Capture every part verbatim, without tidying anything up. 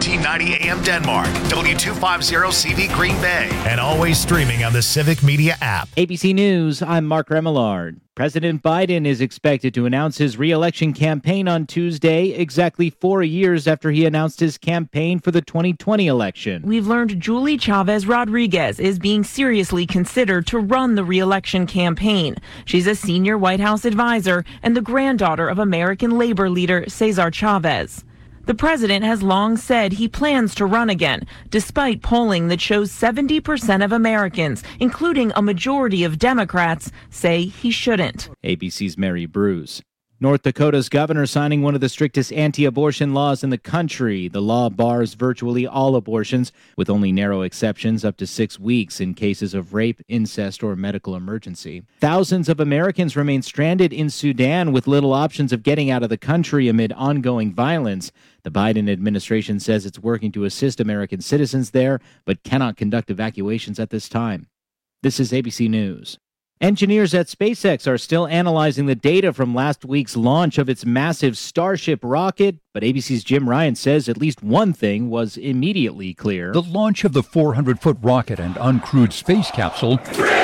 thirteen ninety A M Denmark, W two fifty C V Green Bay, and always streaming on the Civic Media app. A B C News, I'm Mark Remillard. President Biden is expected to announce his re-election campaign on Tuesday, exactly four years after he announced his campaign for the twenty twenty election. We've learned Julie Chavez Rodriguez is being seriously considered to run the re-election campaign. She's a senior White House advisor and the granddaughter of American labor leader Cesar Chavez. The president has long said he plans to run again, despite polling that shows seventy percent of Americans, including a majority of Democrats, say he shouldn't. A B C's Mary Bruce. North Dakota's governor signing one of the strictest anti-abortion laws in the country. The law bars virtually all abortions, with only narrow exceptions up to six weeks in cases of rape, incest, or medical emergency. Thousands of Americans remain stranded in Sudan with little options of getting out of the country amid ongoing violence. The Biden administration says it's working to assist American citizens there, but cannot conduct evacuations at this time. This is A B C News. Engineers at SpaceX are still analyzing the data from last week's launch of its massive Starship rocket, but A B C's Jim Ryan says at least one thing was immediately clear. The launch of the four hundred foot rocket and uncrewed space capsule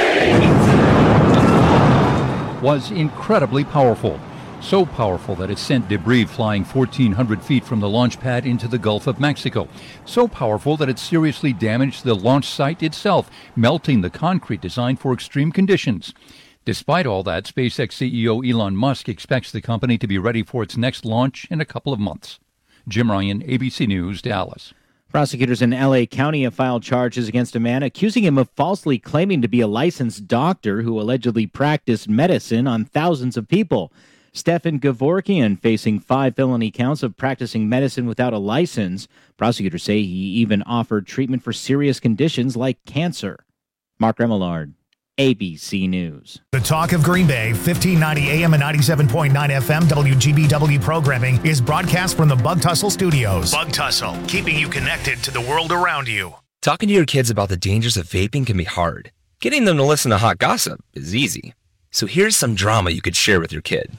was incredibly powerful. So powerful that it sent debris flying fourteen hundred feet from the launch pad into the Gulf of Mexico. So powerful that it seriously damaged the launch site itself, melting the concrete designed for extreme conditions. Despite all that, SpaceX C E O Elon Musk expects the company to be ready for its next launch in a couple of months. Jim Ryan, A B C News, Dallas. Prosecutors in L A County have filed charges against a man accusing him of falsely claiming to be a licensed doctor who allegedly practiced medicine on thousands of people. Stefan Gevorkian facing five felony counts of practicing medicine without a license. Prosecutors say he even offered treatment for serious conditions like cancer. Mark Remillard, A B C News. The Talk of Green Bay, fifteen ninety A M and ninety-seven point nine F M W G B W programming is broadcast from the Bug Tussle Studios. Bug Tussle, keeping you connected to the world around you. Talking to your kids about the dangers of vaping can be hard. Getting them to listen to hot gossip is easy. So here's some drama you could share with your kid.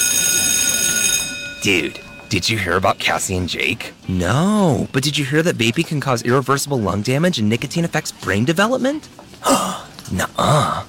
Dude, did you hear about Cassie and Jake? No, but did you hear that vaping can cause irreversible lung damage and nicotine affects brain development? Nuh-uh.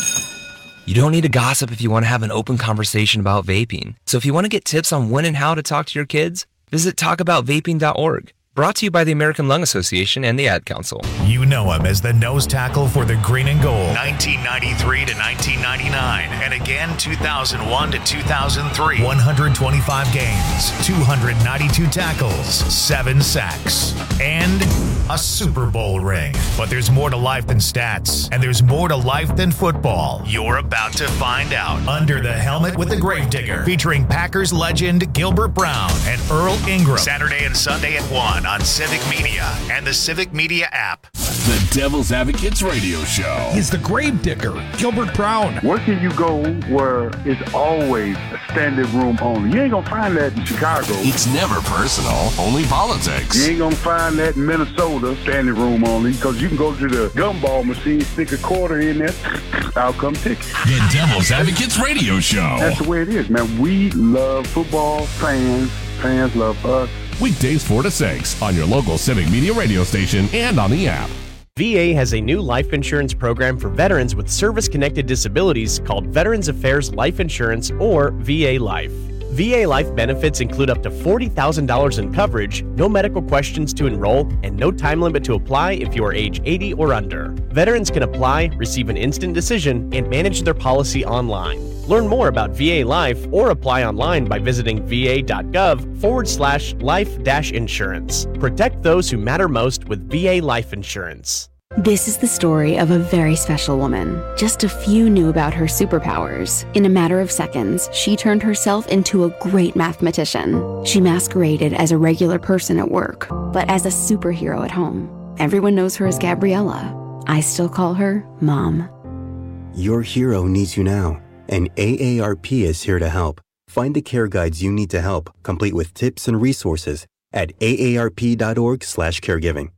You don't need to gossip if you want to have an open conversation about vaping. So if you want to get tips on when and how to talk to your kids, visit talk about vaping dot org. Brought to you by the American Lung Association and the Ad Council. You know him as the nose tackle for the Green and Gold, nineteen ninety-three to nineteen ninety-nine, and again two thousand one to two thousand three. one hundred twenty-five games, two hundred ninety-two tackles, seven sacks, and a Super Bowl ring. But there's more to life than stats, and there's more to life than football. You're about to find out. Under the Helmet with the Gravedigger, featuring Packers legend Gilbert Brown and Earl Ingram. Saturday and Sunday at one on Civic Media and the Civic Media app. The Devil's Advocates Radio Show. He's the Gravedigger, Gilbert Brown. Where can you go where it's always a standing room only? You ain't gonna find that in Chicago. It's never personal, only politics. You ain't gonna find that in Minnesota, standing room only, because you can go to the gumball machine, stick a quarter in there, outcome ticket. The Devil's Advocates Radio Show. That's the way it is, man. We love football, fans, fans love us. Weekdays four to six on your local Civic Media radio station and on the app. V A has a new life insurance program for veterans with service-connected disabilities called Veterans Affairs Life Insurance, or V A Life. V A Life benefits include up to forty thousand dollars in coverage, no medical questions to enroll, and no time limit to apply if you are age eighty or under. Veterans can apply, receive an instant decision, and manage their policy online. Learn more about V A Life or apply online by visiting va.gov forward slash life dash insurance. Protect those who matter most with V A Life Insurance. This is the story of a very special woman. Just a few knew about her superpowers. In a matter of seconds, she turned herself into a great mathematician. She masqueraded as a regular person at work, but as a superhero at home. Everyone knows her as Gabriella. I still call her Mom. Your hero needs you now, and A A R P is here to help. Find the care guides you need to help, complete with tips and resources at A A R P dot org slash caregiving.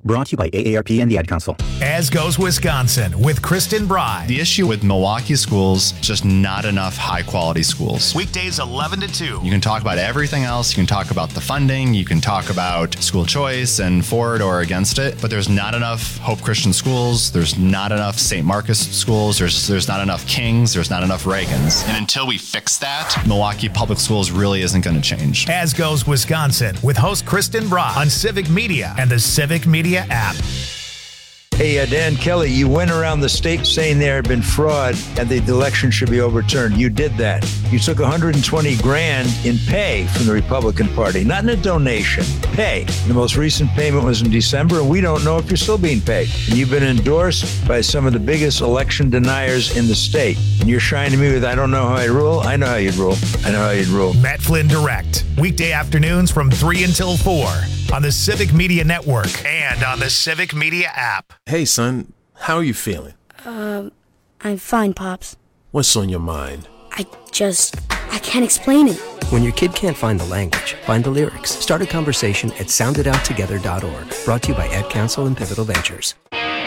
Brought to you by A A R P and the Ad Council. As Goes Wisconsin with Kristen Bry. The issue with Milwaukee schools, just not enough high-quality schools. Weekdays eleven to two. You can talk about everything else. You can talk about the funding. You can talk about school choice and for it or against it. But there's not enough Hope Christian schools. There's not enough Saint Marcus schools. There's there's not enough Kings. There's not enough Reagans. And until we fix that, Milwaukee Public Schools really isn't going to change. As Goes Wisconsin with host Kristen Bry on Civic Media and the Civic Media app. Hey, uh, Dan Kelly, you went around the state saying there had been fraud and the election should be overturned. You did that. You took one hundred twenty grand in pay from the Republican Party, not in a donation, pay. The most recent payment was in December, and we don't know if you're still being paid. And you've been endorsed by some of the biggest election deniers in the state. And you're shining me with, I don't know how I rule. I know how you'd rule. I know how you'd rule. Matt Flynn Direct, weekday afternoons from three until four on the Civic Media Network and on the Civic Media app. Hey, son, how are you feeling? Um, I'm fine, Pops. What's on your mind? I just, I can't explain it. When your kid can't find the language, find the lyrics. Start a conversation at sound it out together dot org. Brought to you by Ad Council and Pivotal Ventures.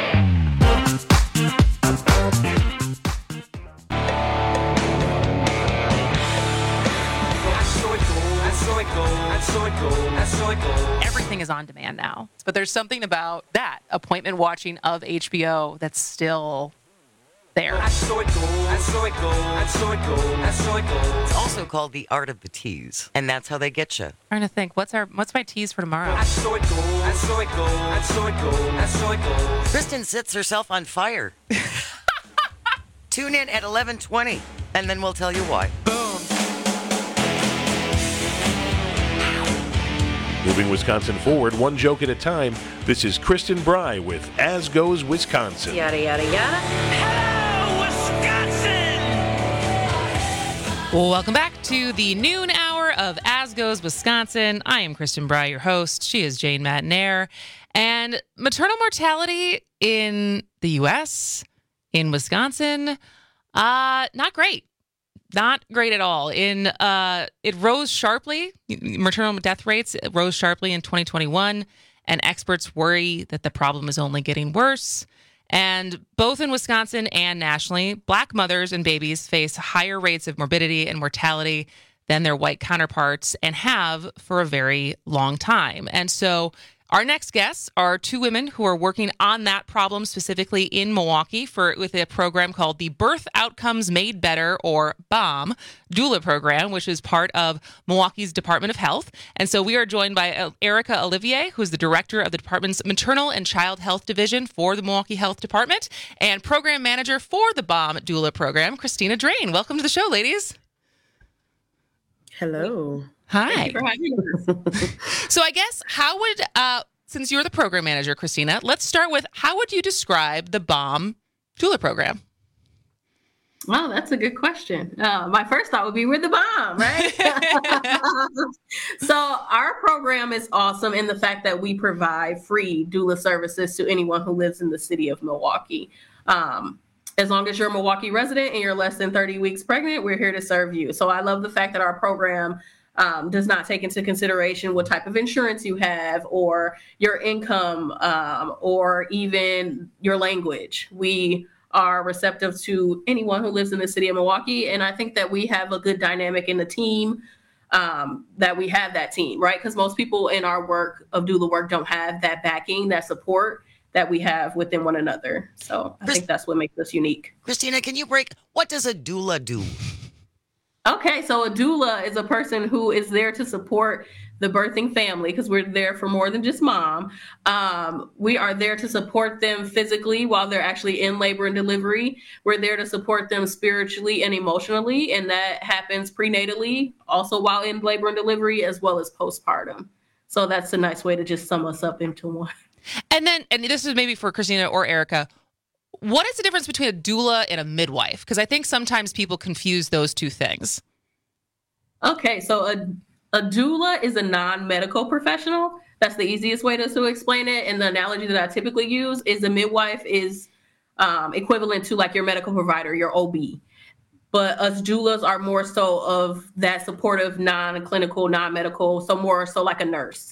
Everything is on demand now, but there's something about that appointment watching of H B O that's still there. It's also called The Art of the Tease, and that's how they get you. Trying to think, what's our what's my tease for tomorrow? Kristen sets herself on fire. Tune in at eleven twenty, and then we'll tell you why. Boom. Moving Wisconsin forward, one joke at a time. This is Kristen Bry with As Goes Wisconsin. Yada, yada, yada. Hello, Wisconsin! Well, welcome back to the noon hour of As Goes Wisconsin. I am Kristen Bry, your host. She is Jane Matinaire. And maternal mortality in the U S, in Wisconsin, uh, not great. Not great at all. In uh, it rose sharply. Maternal death rates rose sharply in twenty twenty-one, and experts worry that the problem is only getting worse. And both in Wisconsin and nationally, Black mothers and babies face higher rates of morbidity and mortality than their white counterparts, and have for a very long time. And so our next guests are two women who are working on that problem specifically in Milwaukee for with a program called the Birth Outcomes Made Better, or BOM, doula program, which is part of Milwaukee's Department of Health. And so we are joined by Erica Olivier, who's the director of the department's Maternal and Child Health Division for the Milwaukee Health Department, and program manager for the BOM doula program, Christina Drain. Welcome to the show, ladies. Hello. Hi. Thank you for having us. So I guess how would, uh, since you're the program manager, Christina, let's start with how would you describe the BOM doula program? Well, that's a good question. Uh, my first thought would be we're the bomb, right? So our program is awesome in the fact that we provide free doula services to anyone who lives in the city of Milwaukee. Um, As long as you're a Milwaukee resident and you're less than thirty weeks pregnant, we're here to serve you. So I love the fact that our program um, does not take into consideration what type of insurance you have, or your income, um, or even your language. We are receptive to anyone who lives in the city of Milwaukee. And I think that we have a good dynamic in the team, um, that we have that team, right? Because most people in our work of doula work don't have that backing, that support that we have within one another. So I Christ- think that's what makes us unique. Christina, can you break, what does a doula do? Okay, so a doula is a person who is there to support the birthing family, because we're there for more than just mom. Um, we are there to support them physically while they're actually in labor and delivery. We're there to support them spiritually and emotionally, and that happens prenatally, also while in labor and delivery, as well as postpartum. So that's a nice way to just sum us up into one. And then, and this is maybe for Christina or Erica, what is the difference between a doula and a midwife? Because I think sometimes people confuse those two things. Okay, so a, a doula is a non-medical professional. That's the easiest way to, to explain it. And the analogy that I typically use is a midwife is um, equivalent to like your medical provider, your O B. But us doulas are more so of that supportive, non-clinical, non-medical, so more so like a nurse.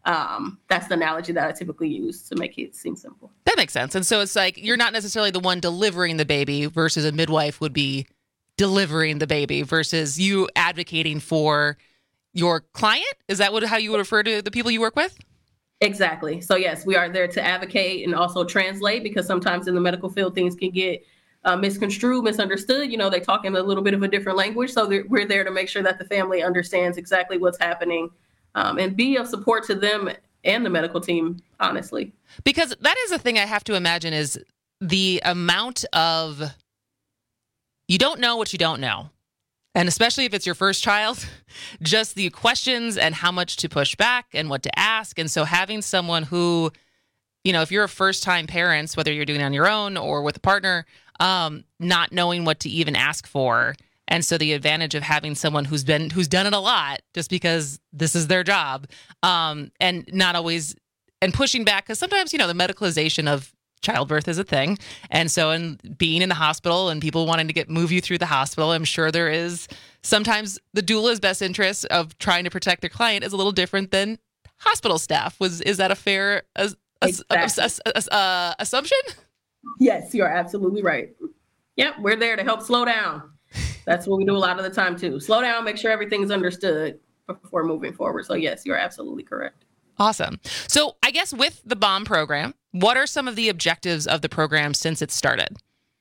Um, that's the analogy that I typically use to make it seem simple. That makes sense. And so it's like you're not necessarily the one delivering the baby versus a midwife would be delivering the baby versus you advocating for your client. Is that what how you would refer to the people you work with? Exactly. So yes, we are there to advocate and also translate, because sometimes in the medical field things can get uh, misconstrued, misunderstood. You know, they talk in a little bit of a different language. So we're there to make sure that the family understands exactly what's happening. Um, and be of support to them and the medical team, honestly. Because that is the thing I have to imagine is the amount of, you don't know what you don't know. And especially if it's your first child, just the questions and how much to push back and what to ask. And so having someone who, you know, if you're a first-time parent, whether you're doing it on your own or with a partner, um, not knowing what to even ask for. And so the advantage of having someone who's been who's done it a lot just because this is their job, um, and not always and pushing back, because sometimes, you know, the medicalization of childbirth is a thing. And so in being in the hospital and people wanting to get move you through the hospital, I'm sure there is sometimes the doula's best interest of trying to protect their client is a little different than hospital staff. Was is that a fair uh, exactly. uh, uh, uh, assumption? Yes, you're absolutely right. Yep, we're there to help slow down. That's what we do a lot of the time too. Slow down, make sure everything's understood before moving forward. So yes, you're absolutely correct. Awesome. So I guess with the BOMB program, what are some of the objectives of the program since it started?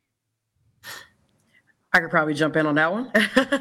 I could probably jump in on that one.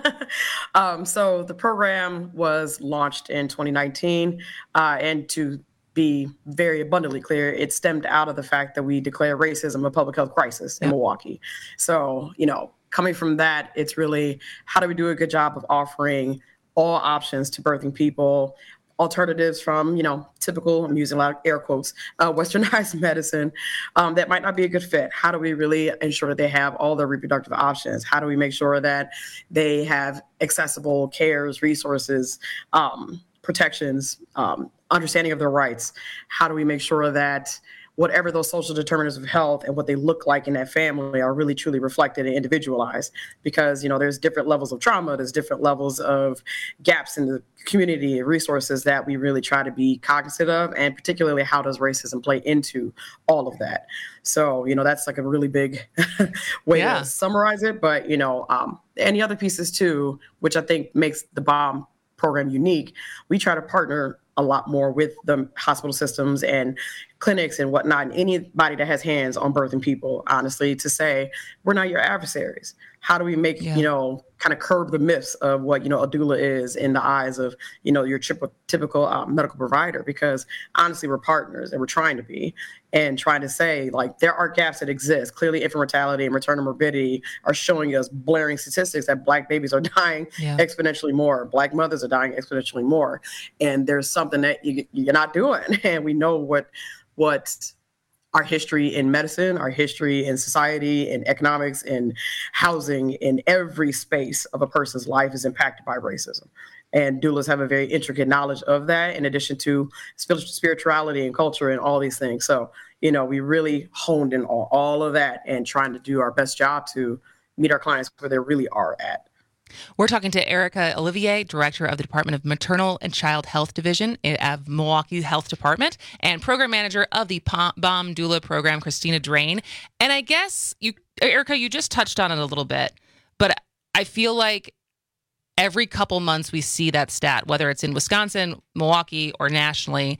um, so the program was launched in twenty nineteen, uh, and to be very abundantly clear, it stemmed out of the fact that we declared racism a public health crisis in yep. Milwaukee. So, you know, coming from that, it's really how do we do a good job of offering all options to birthing people, alternatives from, you know, typical, I'm using a lot of air quotes, uh, westernized medicine um, that might not be a good fit. How do we really ensure that they have all their reproductive options? How do we make sure that they have accessible cares, resources, um, protections, um, understanding of their rights? How do we make sure that whatever those social determinants of health and what they look like in that family are really truly reflected and individualized? Because, you know, there's different levels of trauma, there's different levels of gaps in the community and resources that we really try to be cognizant of, and particularly how does racism play into all of that? So, you know, that's like a really big way yeah. to summarize it. But, you know, um, and the other pieces too, which I think makes the BOMB program unique, we try to partner a lot more with the hospital systems and clinics and whatnot, and anybody that has hands on birthing people, honestly, to say, we're not your adversaries. How do we make, yeah. you know, kind of curb the myths of what, you know, a doula is in the eyes of, you know, your typical, typical um, medical provider? Because honestly, we're partners and we're trying to be, and trying to say, like, there are gaps that exist. Clearly, infant mortality and maternal morbidity are showing us blaring statistics that Black babies are dying yeah. exponentially more. Black mothers are dying exponentially more. And there's something that you, you're not doing. And we know what what our history in medicine, our history in society, in economics, in housing, in every space of a person's life is impacted by racism. And doulas have a very intricate knowledge of that, in addition to spirituality and culture and all these things. So, you know, we really honed in on all of that and trying to do our best job to meet our clients where they really are at. We're talking to Erica Olivier, Director of the Department of Maternal and Child Health Division of Milwaukee Health Department, and Program Manager of the BOMB Doula Program, Christina Drain. And I guess, you, Erica, you just touched on it a little bit, but I feel like every couple months we see that stat, whether it's in Wisconsin, Milwaukee, or nationally,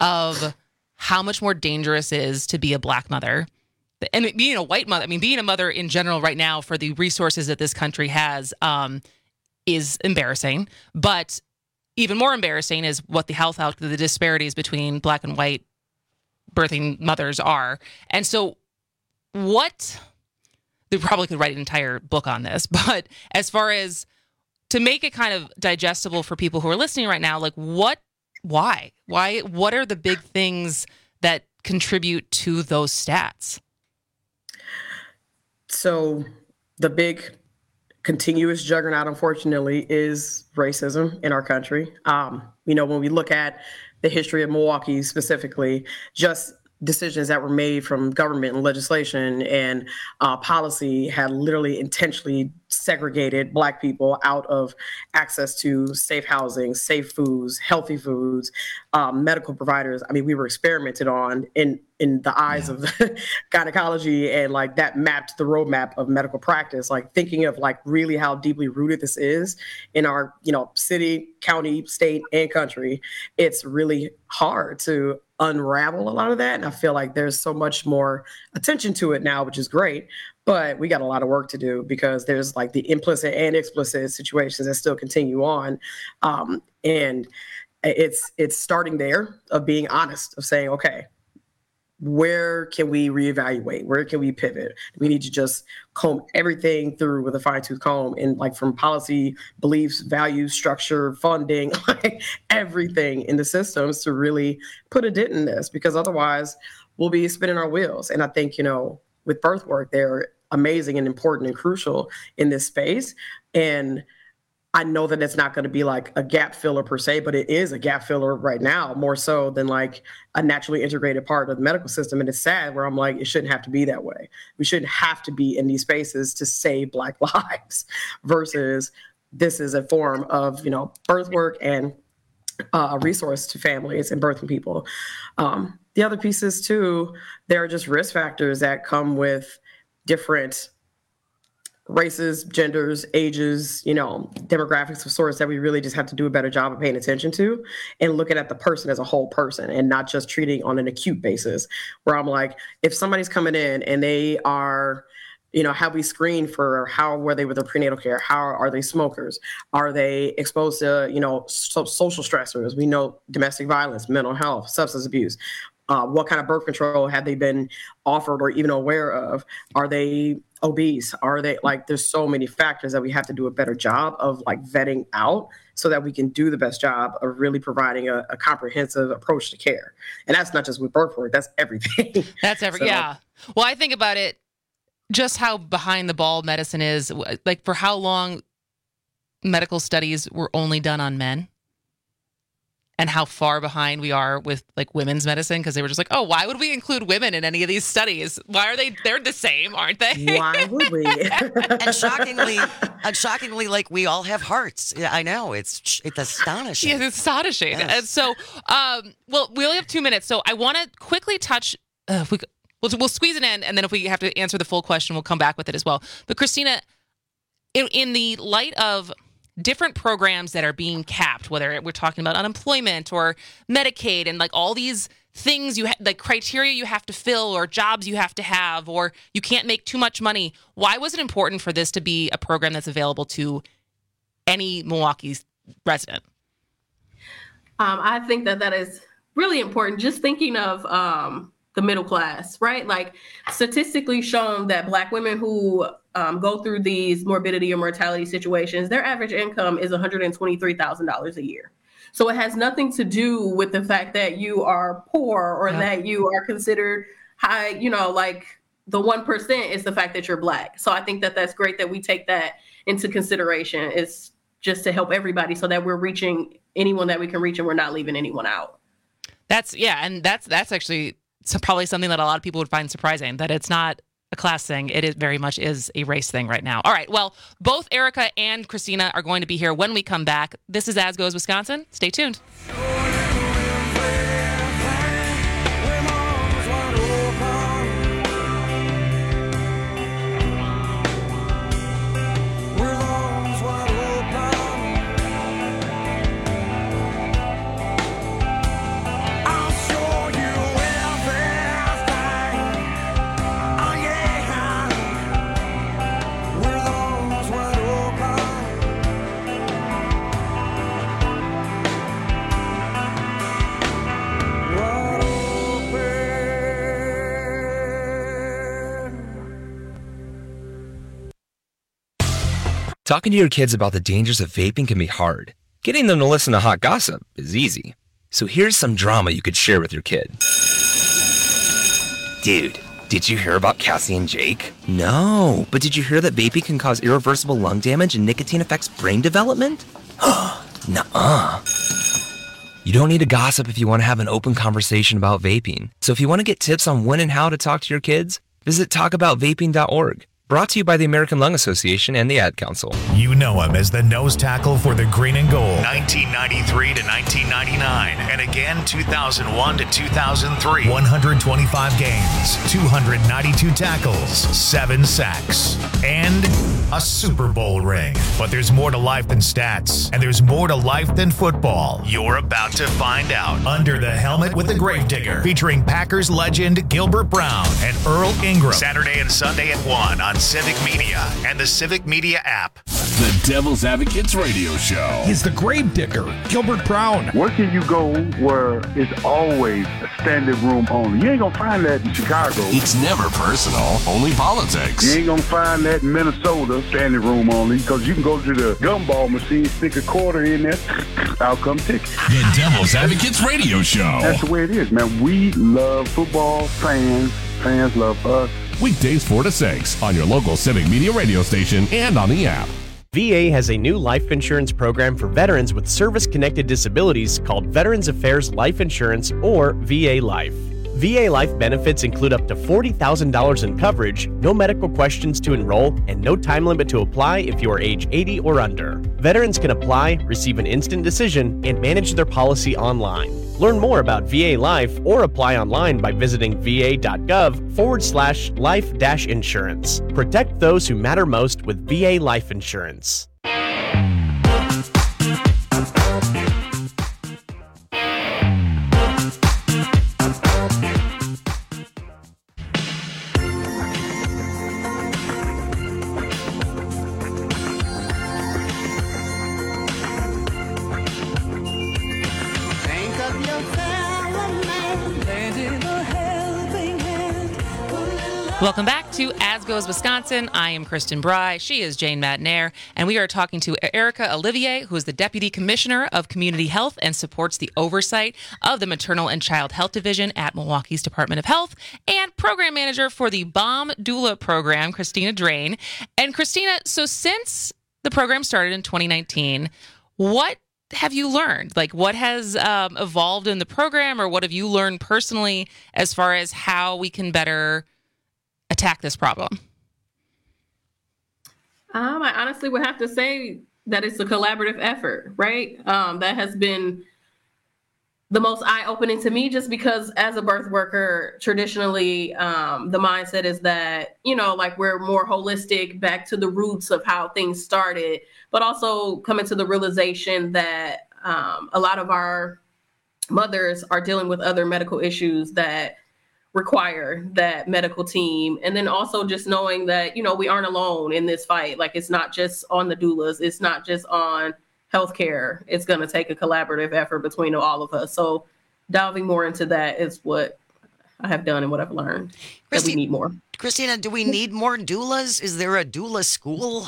of how much more dangerous it is to be a Black mother. And being a white mother, I mean, being a mother in general right now for the resources that this country has um, is embarrassing. But even more embarrassing is what the health out, the disparities between Black and white birthing mothers are. And so what, they probably could write an entire book on this, but as far as to make it kind of digestible for people who are listening right now, like what, why, why, what are the big things that contribute to those stats? So the big continuous juggernaut, unfortunately, is racism in our country. Um, you know, when we look at the history of Milwaukee specifically, just decisions that were made from government and legislation and uh, policy had literally intentionally segregated Black people out of access to safe housing, safe foods, healthy foods, um, medical providers. I mean, we were experimented on in in the eyes yeah. of gynecology, and like that mapped the roadmap of medical practice. Like thinking of like really how deeply rooted this is in our, you know, city, county, state, and country. It's really hard to unravel a lot of that. And I feel like there's so much more attention to it now, which is great. But we got a lot of work to do because there's like the implicit and explicit situations that still continue on. Um, and it's it's starting there of being honest, of saying, okay, where can we reevaluate? Where can we pivot? We need to just comb everything through with a fine tooth comb, and like from policy, beliefs, values, structure, funding, like everything in the systems to really put a dent in this, because otherwise we'll be spinning our wheels. And I think, you know, with birth work, they're amazing and important and crucial in this space. And I know that it's not going to be like a gap filler per se, but it is a gap filler right now, more so than like a naturally integrated part of the medical system. And it's sad where I'm like, it shouldn't have to be that way. We shouldn't have to be in these spaces to save Black lives versus this is a form of, you know, birth work and uh, a resource to families and birthing people. Um, the other pieces too, there are just risk factors that come with different races, genders, ages, you know, demographics of sorts that we really just have to do a better job of paying attention to and looking at the person as a whole person and not just treating on an acute basis, where I'm like, if somebody's coming in and they are, you know, have we screened for how were they with their prenatal care? How are they smokers? Are they exposed to, you know, so social stressors? We know domestic violence, mental health, substance abuse. Uh, what kind of birth control have they been offered or even aware of? Are they obese? Are they like, there's so many factors that we have to do a better job of like vetting out so that we can do the best job of really providing a, a comprehensive approach to care. And that's not just with birth work, that's everything. That's every, so, yeah. Well, I think about it, just how behind the ball medicine is, like for how long medical studies were only done on men. And how far behind we are with like women's medicine, because they were just like, oh, why would we include women in any of these studies? Why are they? They're the same, aren't they? Why would we? and shockingly, and shockingly, like we all have hearts. Yeah, I know it's it's astonishing. Yes, it's astonishing. Yes. And so, um, well, we only have two minutes, so I want to quickly touch. Uh, if we we'll, we'll squeeze it in, and then if we have to answer the full question, we'll come back with it as well. But Christina, in, in the light of different programs that are being capped, whether we're talking about unemployment or Medicaid and like all these things you ha- like criteria you have to fill or jobs you have to have, or you can't make too much money. Why was it important for this to be a program that's available to any Milwaukee resident? Um, I think that that is really important. Just thinking of um, the middle class, right? Like statistically shown that Black women who Um, go through these morbidity or mortality situations, their average income is one hundred twenty-three thousand dollars a year. So it has nothing to do with the fact that you are poor or yeah. that you are considered high, you know, like the one percent is the fact that you're Black. So I think that that's great that we take that into consideration. It's just to help everybody so that we're reaching anyone that we can reach and we're not leaving anyone out. That's, yeah, and that's that's actually probably something that a lot of people would find surprising, that it's not a class thing. It is very much is a race thing right now. All right. Well, both Erica and Christina are going to be here when we come back. This is As Goes Wisconsin. Stay tuned. Talking to your kids about the dangers of vaping can be hard. Getting them to listen to hot gossip is easy. So here's some drama you could share with your kid. Dude, did you hear about Cassie and Jake? No, but did you hear that vaping can cause irreversible lung damage and nicotine affects brain development? Nuh-uh. You don't need to gossip if you want to have an open conversation about vaping. So if you want to get tips on when and how to talk to your kids, visit talk about vaping dot org. Brought to you by the American Lung Association and the Ad Council. You know him as the nose tackle for the Green and Gold, nineteen ninety-three to nineteen ninety-nine, and again two thousand one to two thousand three. one hundred twenty-five games, two hundred ninety-two tackles, seven sacks, and a Super Bowl ring. But there's more to life than stats, and there's more to life than football. You're about to find out. Under the Helmet with the Gravedigger, featuring Packers legend Gilbert Brown and Earl Ingram. Saturday and Sunday at one on Civic Media and the Civic Media app. The Devil's Advocates Radio Show. He's the Gravedigger, Gilbert Brown. Where can you go where it's always a standing room only? You ain't gonna find that in Chicago. It's never personal, only politics. You ain't gonna find that in Minnesota, standing room only, because you can go to the gumball machine, stick a quarter in there, out come ticket. The Devil's Advocates Radio Show. That's the way it is, man. We love football, fans, fans love us. Weekdays four to six on your local Civic Media radio station and on the app. V A has a new life insurance program for veterans with service-connected disabilities called Veterans Affairs Life Insurance, or V A Life. V A Life benefits include up to forty thousand dollars in coverage, no medical questions to enroll, and no time limit to apply if you are age eighty or under. Veterans can apply, receive an instant decision, and manage their policy online. Learn more about V A Life or apply online by visiting va.gov forward slash life dash insurance. Protect those who matter most with V A Life Insurance. Welcome back to As Goes Wisconsin. I am Kristen Bry. She is Jane Matnair. And we are talking to Erica Olivier, who is the Deputy Commissioner of Community Health and supports the oversight of the Maternal and Child Health Division at Milwaukee's Department of Health, and Program Manager for the B O M Doula Program, Christina Drain. And Christina, so since the program started in twenty nineteen, what have you learned? Like, what has um, evolved in the program, or what have you learned personally as far as how we can better attack this problem? Um, I honestly would have to say that it's a collaborative effort, right? Um, that has been the most eye-opening to me, just because as a birth worker, traditionally, um, the mindset is that, you know, like we're more holistic, back to the roots of how things started, but also coming to the realization that um, a lot of our mothers are dealing with other medical issues that require that medical team. And then also just knowing that, you know, we aren't alone in this fight. Like, it's not just on the doulas. It's not just on healthcare. It's going to take a collaborative effort between all of us. So delving more into that is what I have done and what I've learned. Christi- that we need more. Christina, do we need more doulas? Is there a doula school?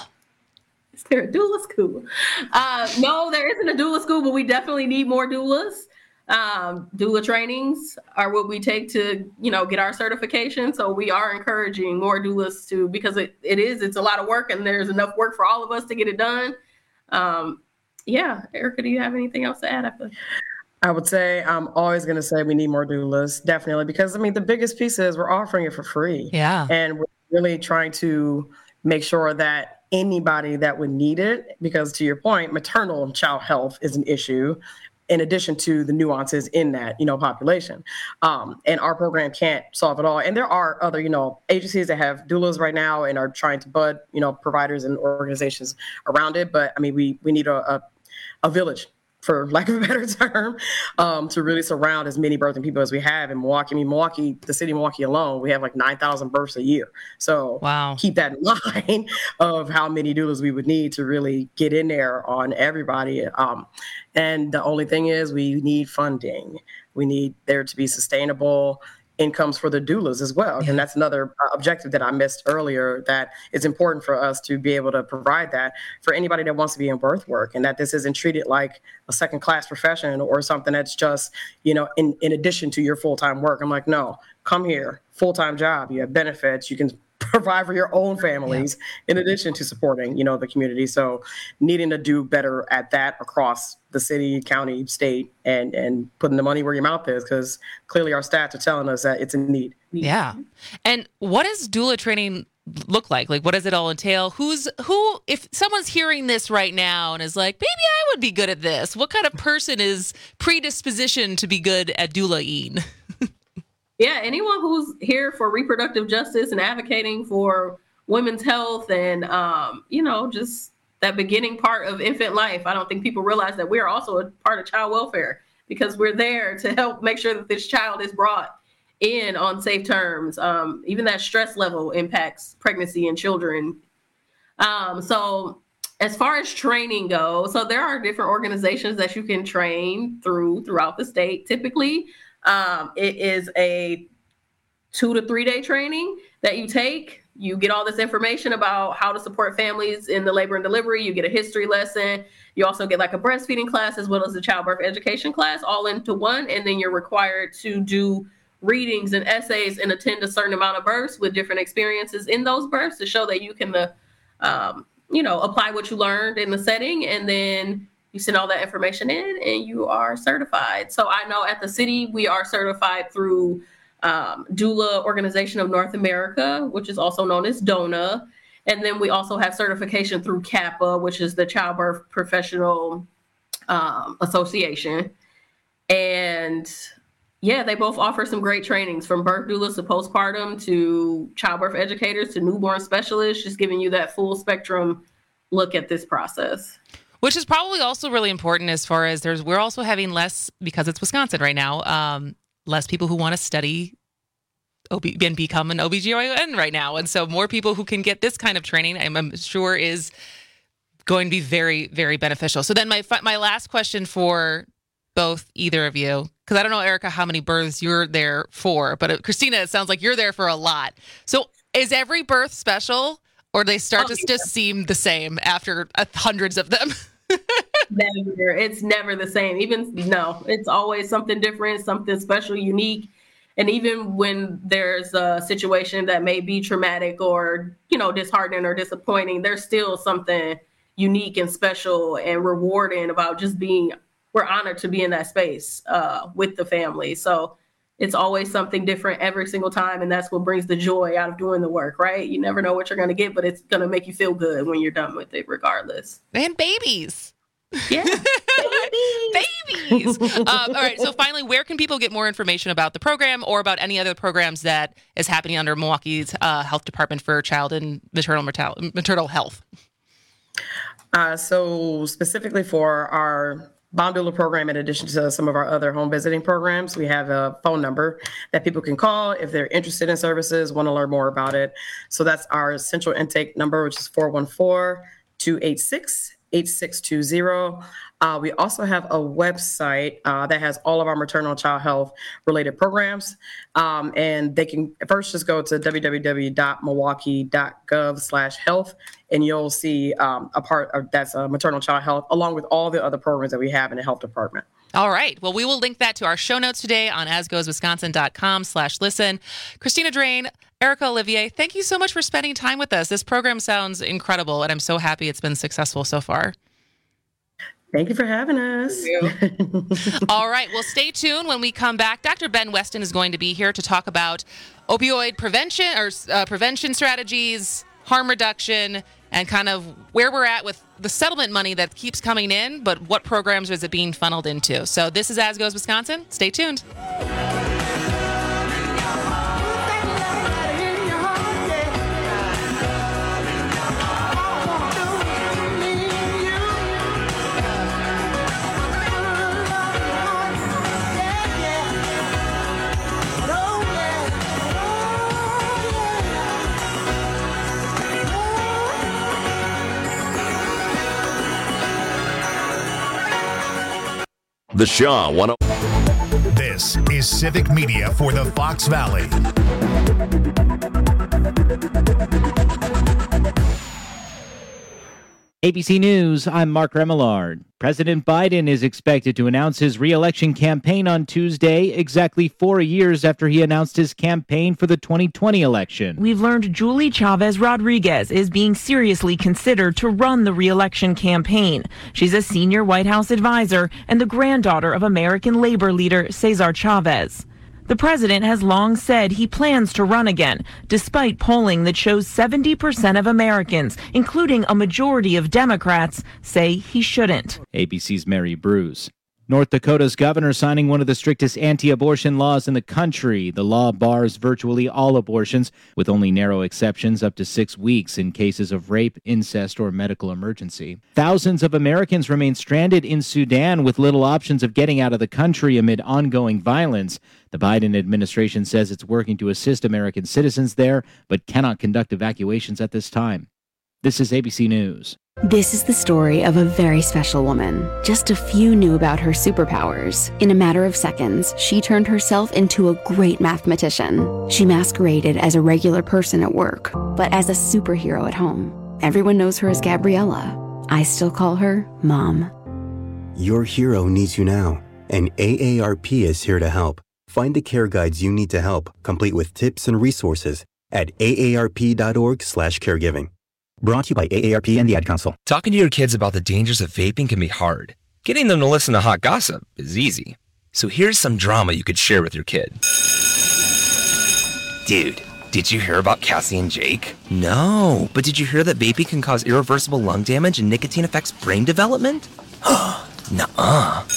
Is there a doula school? Uh, no, there isn't a doula school, but we definitely need more doulas. Um, doula trainings are what we take to, you know, get our certification. So we are encouraging more doulas to, because it, it is, it's a lot of work, and there's enough work for all of us to get it done. Um, yeah. Erica, do you have anything else to add? After? I would say I'm always going to say we need more doulas, definitely, because I mean, the biggest piece is we're offering it for free. Yeah. And we're really trying to make sure that anybody that would need it, because to your point, maternal and child health is an issue, in addition to the nuances in that, you know, population. Um, and our program can't solve it all. And there are other, you know, agencies that have doulas right now and are trying to bud, you know, providers and organizations around it. But I mean, we we need a, a, a village, for lack of a better term, um, to really surround as many birthing people as we have in Milwaukee. I mean, Milwaukee, the city of Milwaukee alone, we have like nine thousand births a year. So wow. Keep that in mind of how many doulas we would need to really get in there on everybody. Um, and the only thing is we need funding. We need there to be sustainable incomes for the doulas as well. Yeah. And that's another objective that I missed earlier, that it's important for us to be able to provide that for anybody that wants to be in birth work, and that this isn't treated like a second class profession or something that's just, you know, in, in addition to your full-time work. I'm like, no, come here, full-time job, you have benefits, you can provide for your own families yeah. in addition to supporting, you know, the community. So needing to do better at that across the city, county, state, and and putting the money where your mouth is, because clearly our stats are telling us that it's a need. Yeah. And what does doula training look like? Like, what does it all entail? Who's who? If someone's hearing this right now and is like, maybe I would be good at this, what kind of person is predispositioned to be good at doula-ing? Yeah, anyone who's here for reproductive justice and advocating for women's health and, um, you know, just that beginning part of infant life. I don't think people realize that we're also a part of child welfare, because we're there to help make sure that this child is brought in on safe terms. Um, even that stress level impacts pregnancy and children. Um, so as far as training goes, so there are different organizations that you can train through throughout the state. Typically, Um, it is a two to three day training that you take. You get all this information about how to support families in the labor and delivery. You get a history lesson. You also get like a breastfeeding class as well as a childbirth education class, all into one. And then you're required to do readings and essays and attend a certain amount of births with different experiences in those births to show that you can, uh, um, you know, apply what you learned in the setting. And then you send all that information in and you are certified. So I know at the city, we are certified through um, Doula Organization of North America, which is also known as DONA. And then we also have certification through CAPA, which is the Childbirth Professional um, Association. And yeah, they both offer some great trainings, from birth doulas to postpartum to childbirth educators to newborn specialists, just giving you that full spectrum look at this process. Which is probably also really important as far as there's, we're also having less, because it's Wisconsin right now, um, less people who want to study O B and become an O B G Y N right now. And so more people who can get this kind of training, I'm, I'm sure is going to be very, very beneficial. So then my my last question for both, either of you, because I don't know, Erica, how many births you're there for, but uh, Christina, it sounds like you're there for a lot. So is every birth special, or they start oh, to yeah. just seem the same after uh, hundreds of them? Never. It's never the same. Even, no, it's always something different, something special, unique. And even when there's a situation that may be traumatic or, you know, disheartening or disappointing, there's still something unique and special and rewarding about just being, we're honored to be in that space uh, with the family. So it's always something different every single time. And that's what brings the joy out of doing the work, right? You never know what you're going to get, but it's going to make you feel good when you're done with it regardless. And babies. Yeah. Babies. um, all right. So finally, where can people get more information about the program or about any other programs that is happening under Milwaukee's uh, Health Department for Child and Maternal Mortal- Maternal Health? Uh, so specifically for our Bomb Doula program, in addition to some of our other home visiting programs, we have a phone number that people can call if they're interested in services, want to learn more about it. So that's our central intake number, which is four one four, two eight six, eight six two zero. Uh, we also have a website uh, that has all of our maternal and child health related programs. Um, and they can first just go to w w w dot milwaukee dot gov slash health, and you'll see um, a part of that's uh, maternal child health, along with all the other programs that we have in the health department. All right. Well, we will link that to our show notes today on asgoeswisconsin.com slash listen. Christina Drain, Erica Olivier, thank you so much for spending time with us. This program sounds incredible, and I'm so happy it's been successful so far. Thank you for having us. All right. Well, stay tuned. When we come back, Doctor Ben Weston is going to be here to talk about opioid prevention or uh, prevention strategies, harm reduction, and kind of where we're at with the settlement money that keeps coming in, but what programs is it being funneled into? So this is As Goes Wisconsin. Stay tuned. The Shaw one oh. This is Civic Media for the Fox Valley. A B C News, I'm Mark Remillard. President Biden is expected to announce his re-election campaign on Tuesday, exactly four years after he announced his campaign for the twenty twenty election. We've learned Julie Chavez Rodriguez is being seriously considered to run the re-election campaign. She's a senior White House advisor and the granddaughter of American labor leader Cesar Chavez. The president has long said he plans to run again, despite polling that shows seventy percent of Americans, including a majority of Democrats, say he shouldn't. A B C's Mary Bruce. North Dakota's governor signing one of the strictest anti-abortion laws in the country. The law bars virtually all abortions, with only narrow exceptions up to six weeks in cases of rape, incest, or medical emergency. Thousands of Americans remain stranded in Sudan with little options of getting out of the country amid ongoing violence. The Biden administration says it's working to assist American citizens there, but cannot conduct evacuations at this time. This is A B C News. This is the story of a very special woman. Just a few knew about her superpowers. In a matter of seconds, she turned herself into a great mathematician. She masqueraded as a regular person at work, but as a superhero at home. Everyone knows her as Gabriella. I still call her Mom. Your hero needs you now, and A A R P is here to help. Find the care guides you need to help, complete with tips and resources at aarp.org slash caregiving. Brought to you by A A R P and the Ad Council. Talking to your kids about the dangers of vaping can be hard. Getting them to listen to hot gossip is easy. So here's some drama you could share with your kid. Dude, did you hear about Cassie and Jake? No, but did you hear that vaping can cause irreversible lung damage and nicotine affects brain development? Nuh-uh.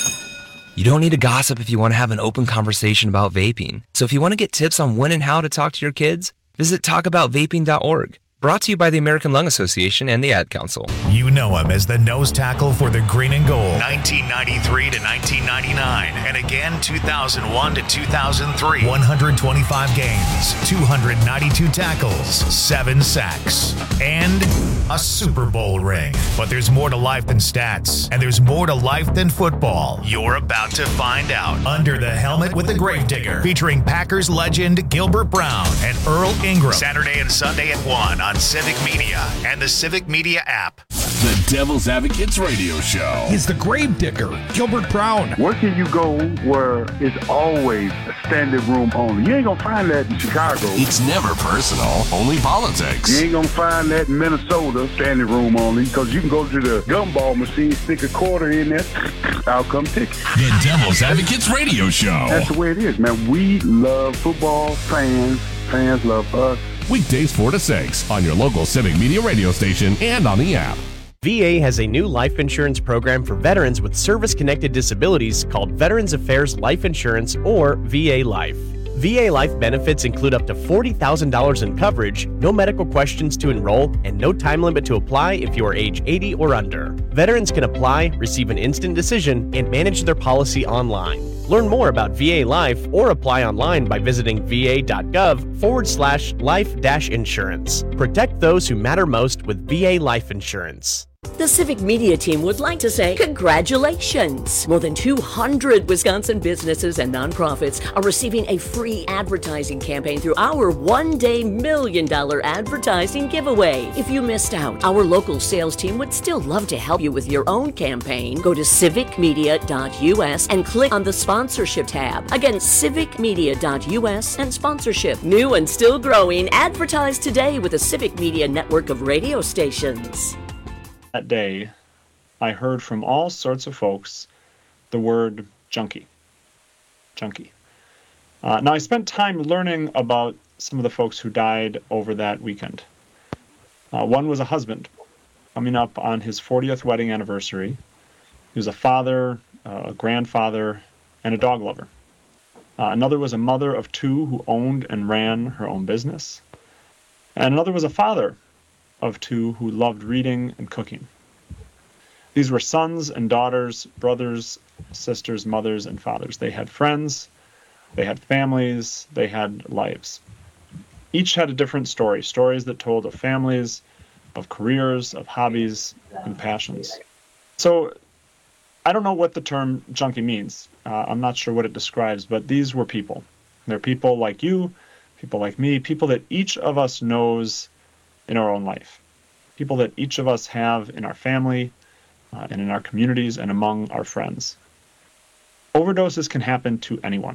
You don't need to gossip if you want to have an open conversation about vaping. So if you want to get tips on when and how to talk to your kids, visit talk about vaping dot org. Brought to you by the American Lung Association and the Ad Council. You know him as the nose tackle for the Green and Gold, nineteen ninety-three to nineteen ninety-nine, and again two thousand one to two thousand three. one hundred twenty-five games, two hundred ninety-two tackles, seven sacks, and a Super Bowl ring. But there's more to life than stats, and there's more to life than football. You're about to find out. Under the Helmet with the Gravedigger, featuring Packers legend Gilbert Brown and Earl Ingram. Saturday and Sunday at one on Civic Media and the Civic Media app. The Devil's Advocates Radio Show. He's the Gravedigger, Gilbert Brown. Where can you go where it's always a standing room only? You ain't gonna find that in Chicago. It's never personal, only politics. You ain't gonna find that in Minnesota, standing room only, because you can go to the gumball machine, stick a quarter in there, I'll come ticket. The Devil's Advocates Radio Show. That's the way it is, man. We love football, fans, fans love us. Weekdays four to six on your local Civic Media radio station and on the app. V A has a new life insurance program for veterans with service-connected disabilities called Veterans Affairs Life Insurance, or V A Life. V A Life benefits include up to forty thousand dollars in coverage, no medical questions to enroll, and no time limit to apply if you are age eighty or under. Veterans can apply, receive an instant decision, and manage their policy online. Learn more about V A Life or apply online by visiting va.gov forward slash life dash insurance. Protect those who matter most with V A Life Insurance. The Civic Media team would like to say congratulations! More than two hundred Wisconsin businesses and nonprofits are receiving a free advertising campaign through our one-day million dollar advertising giveaway. If you missed out, our local sales team would still love to help you with your own campaign. Go to civic media dot u s and click on the sponsorship tab. Again, civic media dot u s and sponsorship. New and still growing, advertise today with the Civic Media network of radio stations. That day, I heard from all sorts of folks the word junkie. Junkie. Uh, now, I spent time learning about some of the folks who died over that weekend. Uh, one was a husband coming up on his fortieth wedding anniversary. He was a father, uh, a grandfather, and a dog lover. Uh, another was a mother of two who owned and ran her own business. And another was a father of two who loved reading and cooking. These were sons and daughters, brothers, sisters, mothers, and fathers. They had friends, they had families, they had lives. Each had a different story, stories that told of families, of careers, of hobbies, and passions. So I don't know what the term junkie means. Uh, I'm not sure what it describes, but these were people. They're people like you, people like me, people that each of us knows in our own life. people that each of us have in our family, uh, and in our communities, and among our friends. Overdoses can happen to anyone.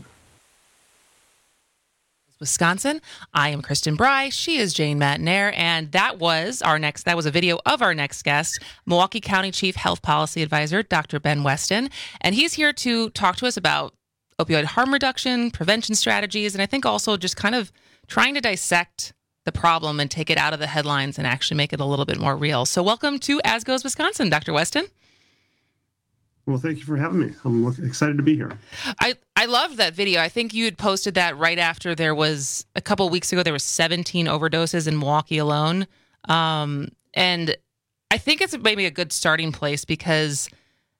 Wisconsin. I am Kristen Bry. She is Jane Matnair. And that was our next, that was a video of our next guest, Milwaukee County Chief Health Policy Advisor, Doctor Ben Weston. And he's here to talk to us about opioid harm reduction, prevention strategies, and I think also just kind of trying to dissect the problem and take it out of the headlines and actually make it a little bit more real. So welcome to As Goes Wisconsin, Doctor Weston. Well, thank you for having me. I'm look, excited to be here. I, I loved that video. I think you had posted that right after there was, a couple of weeks ago, there was seventeen overdoses in Milwaukee alone. Um, and I think it's maybe a good starting place because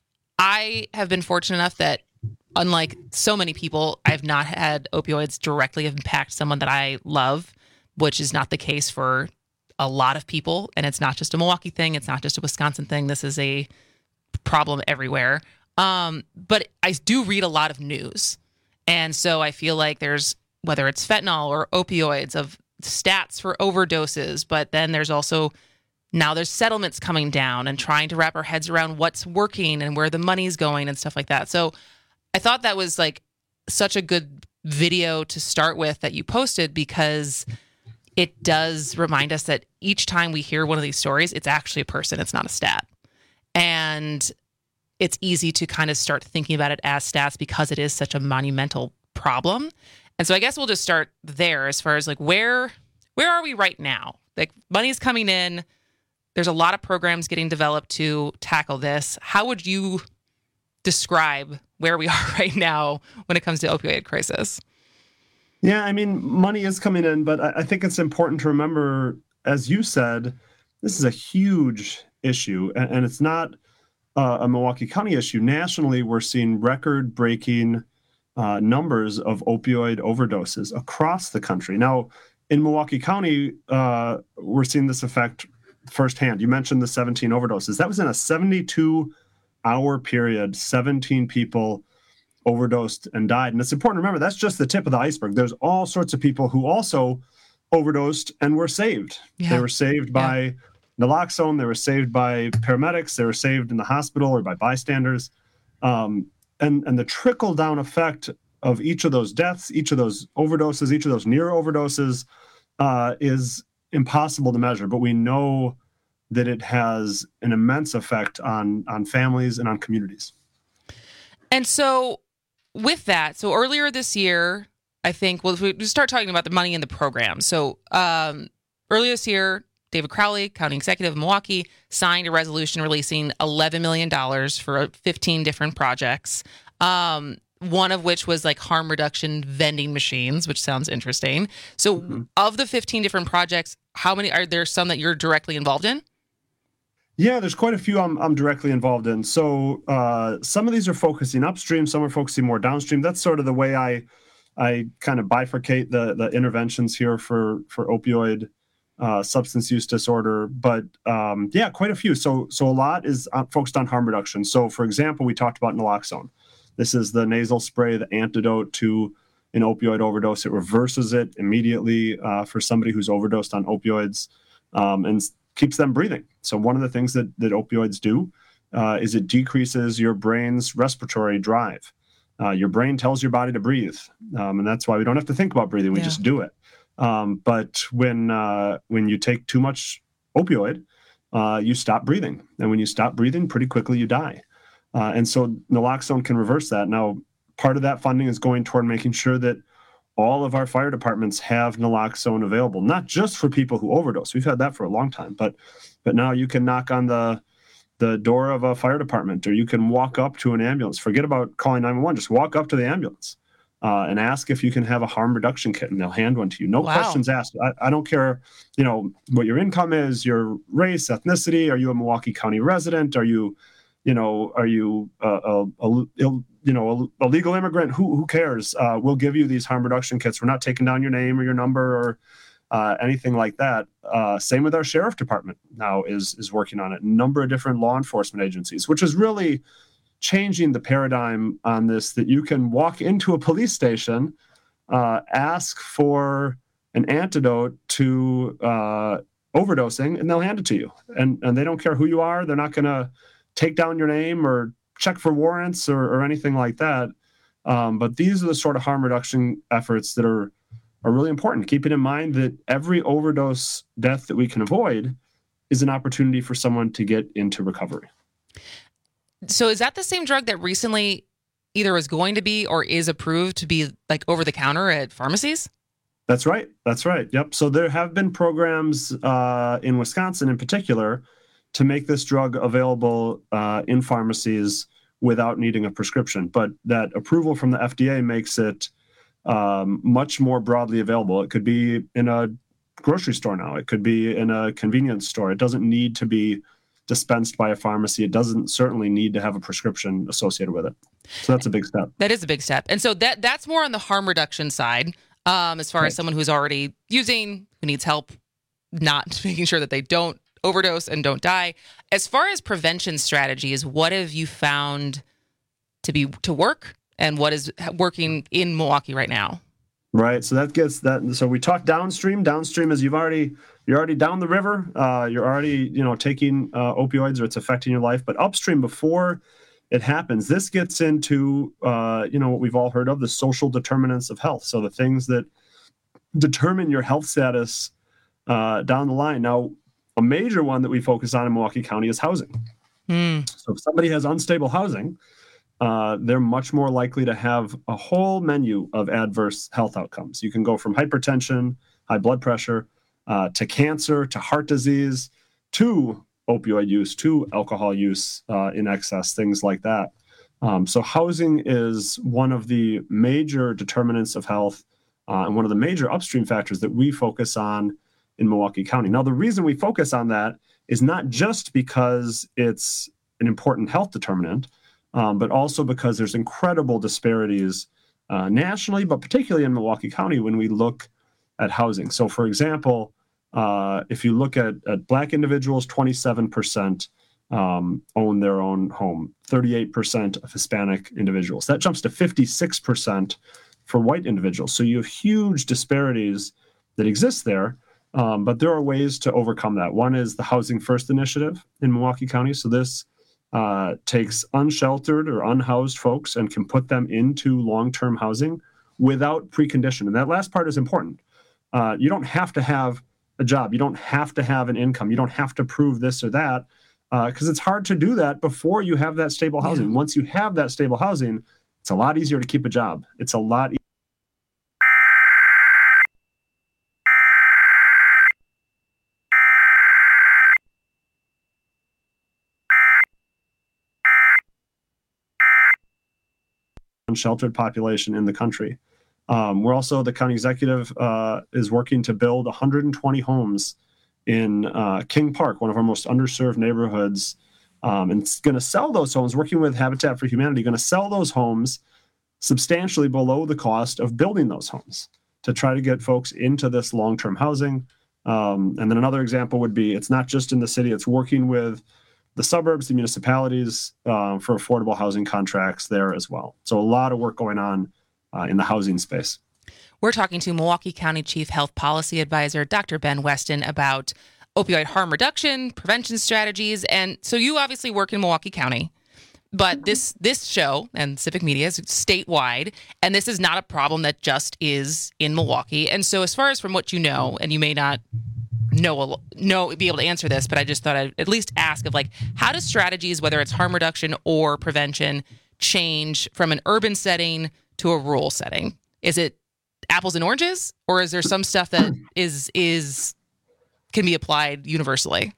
I have been fortunate enough that, unlike so many people, I've not had opioids directly impact someone that I love, which is not the case for a lot of people. And it's not just a Milwaukee thing. It's not just a Wisconsin thing. This is a problem everywhere. Um, but I do read a lot of news. And so I feel like there's, whether it's fentanyl or opioids, of stats for overdoses, but then there's also, now there's settlements coming down and trying to wrap our heads around what's working and where the money's going and stuff like that. So I thought that was like such a good video to start with that you posted, because it does remind us that each time we hear one of these stories, it's actually a person, it's not a stat. And it's easy to kind of start thinking about it as stats because it is such a monumental problem. And so I guess we'll just start there as far as like where where are we right now? Like, money's coming in. There's a lot of programs getting developed to tackle this. How would you describe where we are right now when it comes to opioid crisis? Yeah, I mean, money is coming in, but I think it's important to remember, as you said, this is a huge issue, and it's not uh, a Milwaukee County issue. Nationally, we're seeing record-breaking uh, numbers of opioid overdoses across the country. Now, in Milwaukee County, uh, we're seeing this effect firsthand. You mentioned the seventeen overdoses. That was in a seventy-two hour period. seventeen people overdosed and died. And it's important to remember, that's just the tip of the iceberg. There's all sorts of people who also overdosed and were saved. Yeah. They were saved by yeah. naloxone. They were saved by paramedics. They were saved in the hospital or by bystanders. Um, and, and the trickle-down effect of each of those deaths, each of those overdoses, each of those near overdoses uh, is impossible to measure. But we know that it has an immense effect on, on families and on communities. And so with that, so earlier this year, I think, well, if we start talking about the money in the program. So um, earlier this year, David Crowley, county executive of Milwaukee, signed a resolution releasing eleven million dollars for fifteen different projects, um, one of which was like harm reduction vending machines, which sounds interesting. So mm-hmm. of the fifteen different projects, how many are there some that you're directly involved in? Yeah, there's quite a few I'm, I'm directly involved in. So uh, some of these are focusing upstream, some are focusing more downstream. That's sort of the way I I kind of bifurcate the the interventions here for for opioid uh, substance use disorder. But um, yeah, quite a few. So so a lot is focused on harm reduction. So for example, we talked about naloxone. This is the nasal spray, the antidote to an opioid overdose. It reverses it immediately uh, for somebody who's overdosed on opioids um, and keeps them breathing. So one of the things that, that opioids do uh, is it decreases your brain's respiratory drive. Uh, your brain tells your body to breathe, um, and that's why we don't have to think about breathing. We yeah. just do it. Um, but when uh, when you take too much opioid, uh, you stop breathing. And when you stop breathing, pretty quickly you die. Uh, and so naloxone can reverse that. Now, part of that funding is going toward making sure that all of our fire departments have naloxone available, not just for people who overdose. We've had that for a long time, but but now you can knock on the the door of a fire department, or you can walk up to an ambulance. Forget about calling nine one one. Just walk up to the ambulance uh, and ask if you can have a harm reduction kit, and they'll hand one to you. No wow. questions asked. I, I don't care, you know, what your income is, your race, ethnicity. Are you a Milwaukee County resident? Are you, you know, are you a, a, a, a you know, a, a legal immigrant? Who who cares? Uh, we'll give you these harm reduction kits. We're not taking down your name or your number or uh, anything like that. Uh, same with our sheriff department now is is working on it. A number of different law enforcement agencies, which is really changing the paradigm on this, that you can walk into a police station, uh, ask for an antidote to uh, overdosing, and they'll hand it to you. And and they don't care who you are. They're not going to take down your name or check for warrants or, or anything like that. Um, but these are the sort of harm reduction efforts that are are really important, keeping in mind that every overdose death that we can avoid is an opportunity for someone to get into recovery. So is that the same drug that recently either was going to be or is approved to be like over the counter at pharmacies? That's right. That's right. Yep. So there have been programs uh, in Wisconsin in particular to make this drug available uh, in pharmacies without needing a prescription. But that approval from the F D A makes it um, much more broadly available. It could be in a grocery store now. It could be in a convenience store. It doesn't need to be dispensed by a pharmacy. It doesn't certainly need to have a prescription associated with it. So that's a big step. That is a big step. And so that that's more on the harm reduction side, um, as far Right. as someone who's already using, who needs help, not making sure that they don't overdose and don't die. As far as prevention strategies, what have you found to be to work, and what is working in Milwaukee right now? Right. So that gets that. So we talk downstream. Downstream is you've already you're already down the river. Uh, you're already you know taking uh, opioids, or it's affecting your life. But upstream, before it happens, this gets into uh, you know what we've all heard of, the social determinants of health. So the things that determine your health status uh, down the line. Now, a major one that we focus on in Milwaukee County is housing. Mm. So if somebody has unstable housing, uh, they're much more likely to have a whole menu of adverse health outcomes. You can go from hypertension, high blood pressure, uh, to cancer, to heart disease, to opioid use, to alcohol use uh, in excess, things like that. Um, so housing is one of the major determinants of health uh, and one of the major upstream factors that we focus on in Milwaukee County. Now, the reason we focus on that is not just because it's an important health determinant, um, but also because there's incredible disparities uh, nationally, but particularly in Milwaukee County when we look at housing. So, for example, uh, if you look at, at Black individuals, twenty-seven percent um, own their own home, thirty-eight percent of Hispanic individuals. That jumps to fifty-six percent for white individuals. So you have huge disparities that exist there. Um, but there are ways to overcome that. One is the Housing First initiative in Milwaukee County. So this uh, takes unsheltered or unhoused folks and can put them into long-term housing without precondition. And that last part is important. Uh, you don't have to have a job. You don't have to have an income. You don't have to prove this or that, because uh, it's hard to do that before you have that stable housing. Yeah. Once you have that stable housing, it's a lot easier to keep a job. It's a lot easier. Unsheltered population in the country. Um, we're also, the county executive uh, is working to build one hundred twenty homes in uh, King Park, one of our most underserved neighborhoods, um, and it's going to sell those homes, working with Habitat for Humanity, going to sell those homes substantially below the cost of building those homes to try to get folks into this long-term housing. Um, and then another example would be, it's not just in the city, it's working with the suburbs, the municipalities uh, for affordable housing contracts there as well. So a lot of work going on uh, in the housing space. We're talking to Milwaukee County Chief Health Policy Advisor, Doctor Ben Weston, about opioid harm reduction, prevention strategies. And so you obviously work in Milwaukee County, but this this show and Civic Media is statewide, and this is not a problem that just is in Milwaukee. And so as far as from what you know, and you may not know, know be able to answer this, but I just thought I'd at least ask of like, how do strategies, whether it's harm reduction or prevention, change from an urban setting to a rural setting? Is it apples and oranges, or is there some stuff that is is can be applied universally?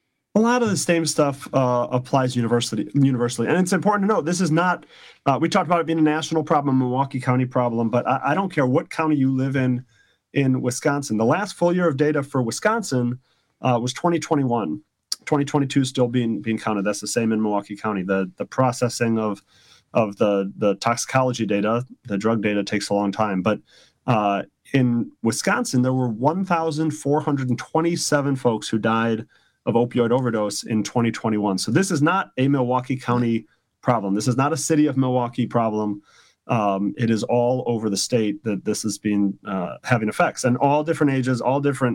A lot of the same stuff uh, applies universally, universally. And it's important to note, this is not, uh, we talked about it being a national problem, Milwaukee County problem, but I, I don't care what county you live in in Wisconsin. The last full year of data for Wisconsin uh, was twenty twenty-one. twenty twenty-two still being being counted. That's the same in Milwaukee County. The the processing of of the, the toxicology data, the drug data takes a long time. But uh, in Wisconsin, there were one thousand four hundred twenty-seven folks who died of opioid overdose in twenty twenty-one. So this is not a Milwaukee County problem. This is not a city of Milwaukee problem. Um, it is all over the state that this has been uh, having effects, and all different ages, all different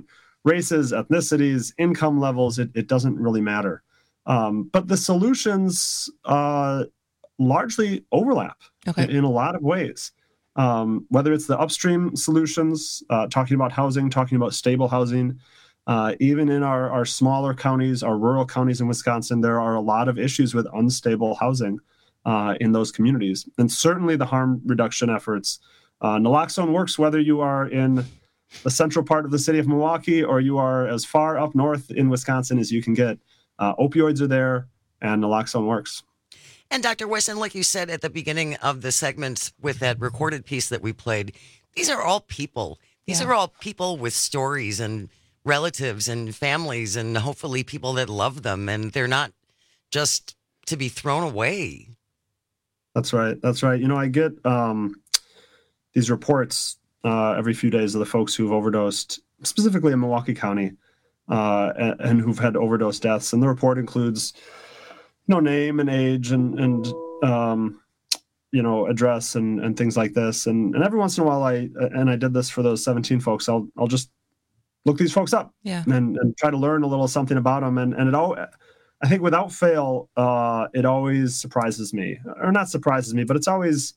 races, ethnicities, income levels. It, it doesn't really matter. Um, but the solutions uh, largely overlap okay. in, in a lot of ways. Um, whether it's the upstream solutions, uh, talking about housing, talking about stable housing, uh, even in our, our smaller counties, our rural counties in Wisconsin, there are a lot of issues with unstable housing uh, in those communities. And certainly the harm reduction efforts. Uh, naloxone works whether you are in the central part of the city of Milwaukee or you are as far up north in Wisconsin as you can get. Uh, opioids are there, and naloxone works. And Doctor Weston, like you said at the beginning of the segment with that recorded piece that we played, these are all people. These Yeah. are all people with stories and relatives and families and hopefully people that love them. And they're not just to be thrown away. That's right. That's right. You know, I get um, these reports uh, every few days of the folks who've overdosed, specifically in Milwaukee County, uh, and, and who've had overdose deaths. And the report includes no name and age and, and um, you know, address and, and things like this. And, and every once in a while, I, and I did this for those seventeen folks, I'll, I'll just look these folks up yeah. and, and try to learn a little something about them. And, and it all, I think without fail, uh, it always surprises me, or not surprises me, but it's always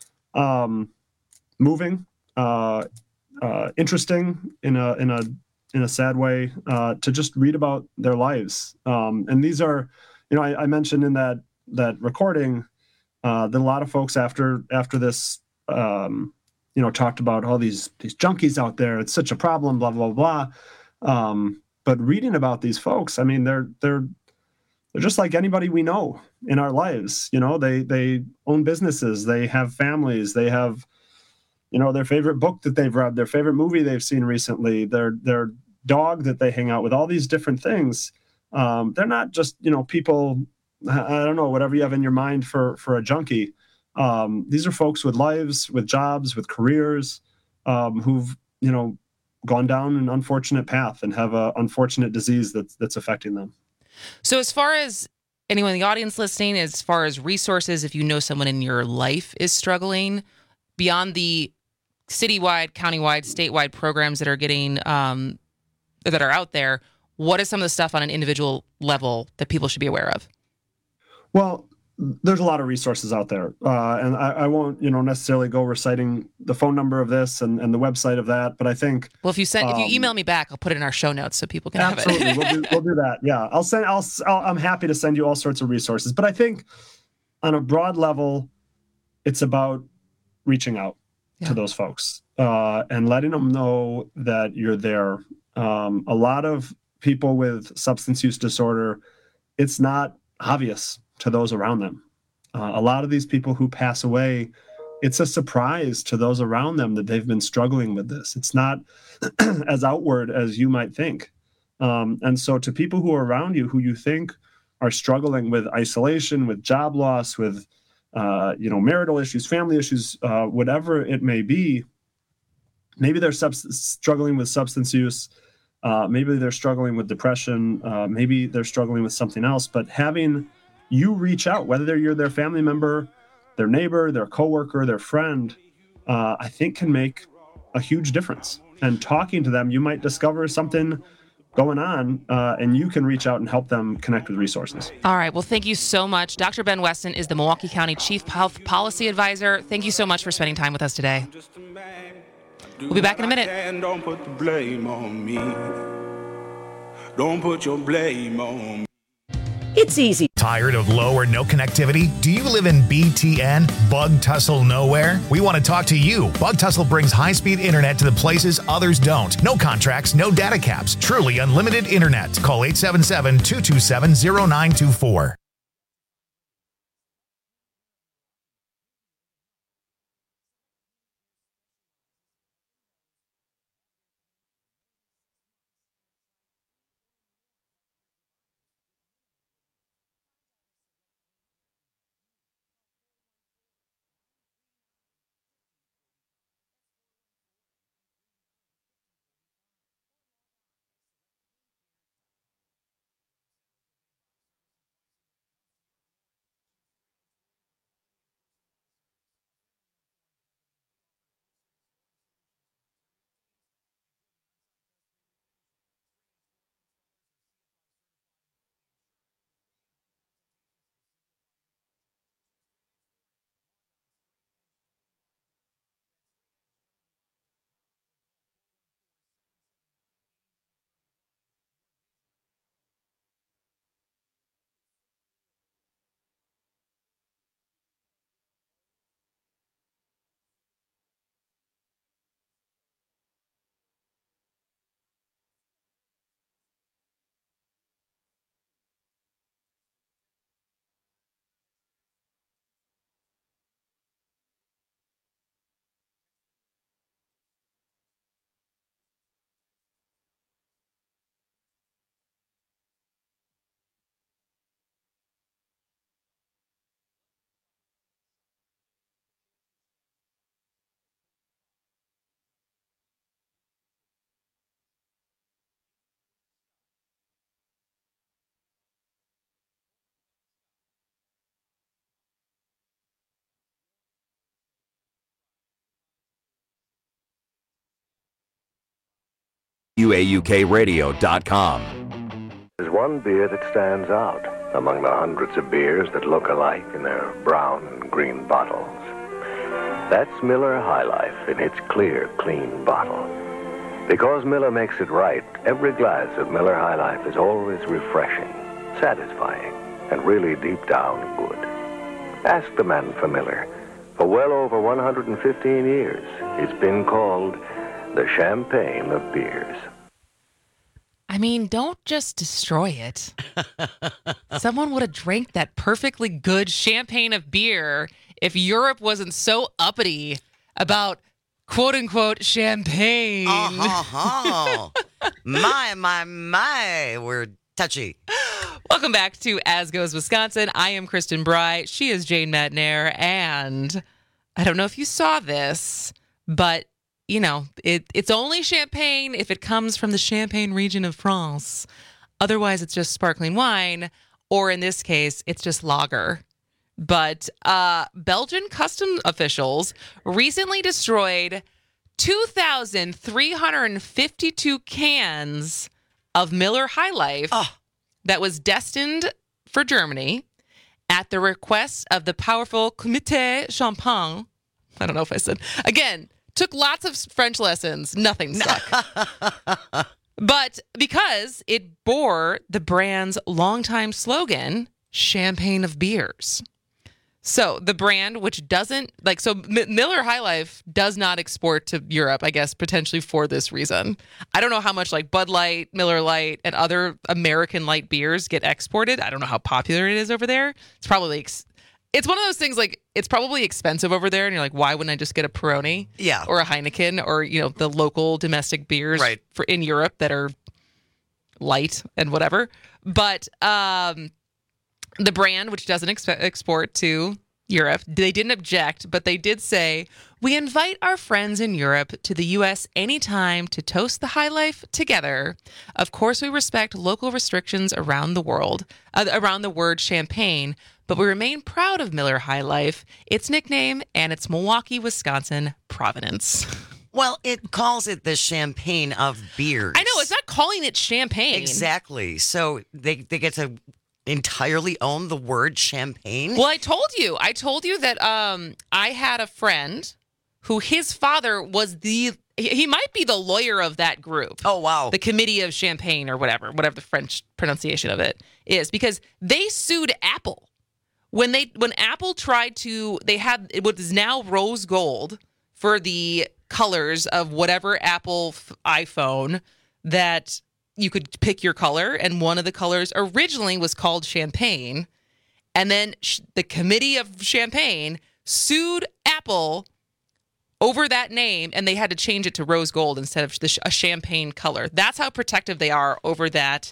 um, moving, uh, uh, interesting in a, in a, in a sad way uh, to just read about their lives. Um, and these are, you know, I, I mentioned in that that recording uh, that a lot of folks after after this, um, you know, talked about all these these junkies out there. It's such a problem, blah blah blah. Um, but reading about these folks, I mean, they're they're they're just like anybody we know in our lives. You know, they they own businesses, they have families, they have, you know, their favorite book that they've read, their favorite movie they've seen recently, their their dog that they hang out with, all these different things. Um, they're not just, you know, people, I don't know, whatever you have in your mind for, for a junkie. Um, these are folks with lives, with jobs, with careers, um, who've, you know, gone down an unfortunate path and have an unfortunate disease that's, that's affecting them. So as far as anyone in the audience listening, as far as resources, if you know someone in your life is struggling, beyond the citywide, countywide, statewide programs that are getting, um, that are out there, what is some of the stuff on an individual level that people should be aware of? Well, there's a lot of resources out there. Uh, and I, I won't, you know, necessarily go reciting the phone number of this and, and the website of that, but I think... Well, if you send, um, if you email me back, I'll put it in our show notes so people can absolutely, have it. we'll, do, we'll do that. Yeah, I'll send, I'll, I'll, I'm happy to send you all sorts of resources. But I think on a broad level, it's about reaching out yeah. to those folks uh, and letting them know that you're there. Um, a lot of people with substance use disorder, it's not obvious to those around them. Uh, a lot of these people who pass away, it's a surprise to those around them that they've been struggling with this. It's not as outward as you might think. Um, and so to people who are around you, who you think are struggling with isolation, with job loss, with uh, you know, marital issues, family issues, uh, whatever it may be, maybe they're sub- struggling with substance use. Uh, maybe they're struggling with depression. Uh, maybe they're struggling with something else. But having you reach out, whether you're their family member, their neighbor, their coworker, their friend, uh, I think can make a huge difference. And talking to them, you might discover something going on, uh, and you can reach out and help them connect with resources. All right. Well, thank you so much. Doctor Ben Weston is the Milwaukee County Chief Health Policy Advisor. Thank you so much for spending time with us today. We'll be back in a minute. And don't put the blame on me. Don't put your blame on me. It's easy. Tired of low or no connectivity? Do you live in B T N? Bug Tussle Nowhere? We want to talk to you. Bug Tussle brings high-speed internet to the places others don't. No contracts, no data caps. Truly unlimited internet. Call eight seven seven, two two seven, zero nine two four. W A U K radio dot com. There's one beer that stands out among the hundreds of beers that look alike in their brown and green bottles. That's Miller High Life in its clear, clean bottle. Because Miller makes it right, every glass of Miller High Life is always refreshing, satisfying, and really deep down good. Ask the man for Miller. For well over one hundred fifteen years, it's been called the champagne of beers. I mean, don't just destroy it. Someone would have drank that perfectly good champagne of beer if Europe wasn't so uppity about quote-unquote champagne. Uh-huh. my, my, my, we're touchy. Welcome back to As Goes Wisconsin. I am Kristen Bry. She is Jane Matnair. And I don't know if you saw this, but, you know, it, it's only champagne if it comes from the Champagne region of France. Otherwise, it's just sparkling wine, or in this case, it's just lager. But uh, Belgian customs officials recently destroyed two thousand three hundred fifty-two cans of Miller High Life oh. that was destined for Germany at the request of the powerful Comité Champagne. I don't know if I said. Again, took lots of French lessons. Nothing stuck. But because it bore the brand's longtime slogan, Champagne of Beers. So the brand, which doesn't like, so M- Miller High Life does not export to Europe, I guess, potentially for this reason. I don't know how much like Bud Light, Miller Lite, and other American light beers get exported. I don't know how popular it is over there. It's probably, ex- it's one of those things like it's probably expensive over there. And you're like, why wouldn't I just get a Peroni? Yeah. Or a Heineken or, you know, the local domestic beers right. for in Europe that are light and whatever. But, um, the brand, which doesn't ex- export to Europe, they didn't object, but they did say, we invite our friends in Europe to the U S anytime to toast the High Life together. Of course, we respect local restrictions around the world, uh, around the word champagne, but we remain proud of Miller High Life, its nickname, and its Milwaukee, Wisconsin provenance. Well, it calls it the champagne of beers. I know, it's not calling it champagne. Exactly. So they, they get to entirely own the word champagne? Well, I told you. I told you that um, I had a friend who his father was the, he, he might be the lawyer of that group. Oh, wow. The Committee of Champagne or whatever, whatever the French pronunciation of it is, because they sued Apple. When they when Apple tried to, they had what is now rose gold for the colors of whatever Apple f- iPhone that you could pick your color, and one of the colors originally was called champagne, and then sh- the Committee of Champagne sued Apple over that name, and they had to change it to rose gold instead of the sh- a champagne color. That's how protective they are over that